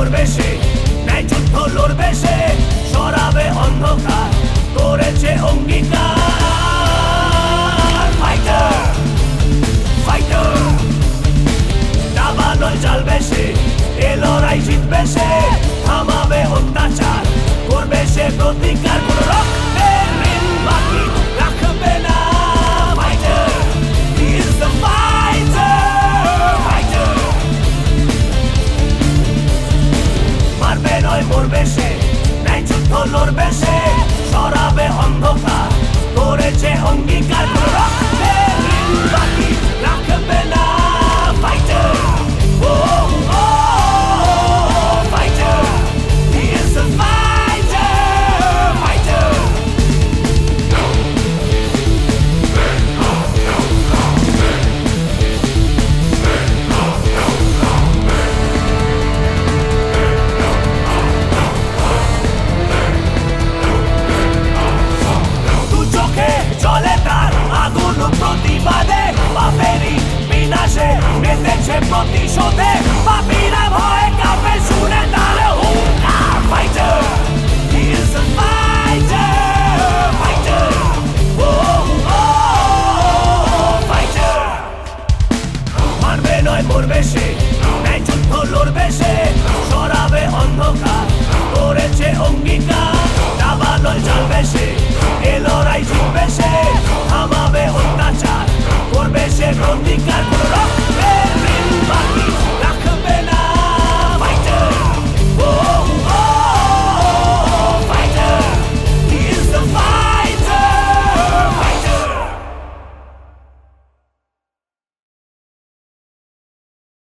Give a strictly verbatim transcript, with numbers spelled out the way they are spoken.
মরবে সে, ন্যায় যুদ্ধ লড়বে সে, সরাবে অন্ধকার, করেছে অঙ্গীকার। ফাইটার ফাইটার, দাবানল জ্বালবে সে, এ লড়াই জিতবে সে, থামাবে অত্যাচার, করবে সে প্রতিকার, কোন রক্তের ঋণ বাকি রাখবে না। Fighter, he is the fighter, fighter। মারবে নয় মরবে সে, ন্যায় যুদ্ধ লড়বে সে, সরাবে অন্ধকার, করেছে অঙ্গীকার, কোন রক্তের ঋণ বাকি রাখবে না। Fighter, oh, oh, fighter, he is the fighter, fighter। দু চোখে চলে তার আগুন প্রতিবাদে, পাপেরই বিনাশে মেতেছে প্রতিশোধে, পাপীরা ভয়ে কাঁপে শুনে তার হুঙ্কার। Fighter, he is the fighter, fighter, oh, oh, fighter। মারবে নয় মরবে সে, ন্যায় যুদ্ধ লড়বে সে, সরাবে অন্ধকার, করেছে অঙ্গীকার, দাবানল জ্বালবে সে,